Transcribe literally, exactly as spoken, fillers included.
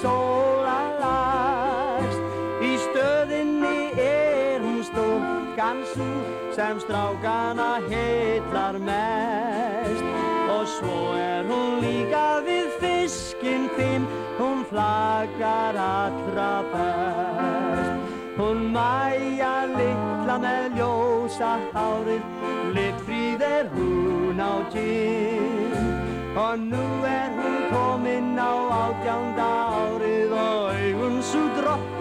sólarlags. Í stöðinni er hún stúlkan sú sem strákana heillar mest. Og svo er hún líka við fiskinn þinn, hún flaggar allra best. Hún Mæja litla með ljósa hárið, litfríð er hún á kinn. Og nú er hún komin á átjánda árið og augun sú drottning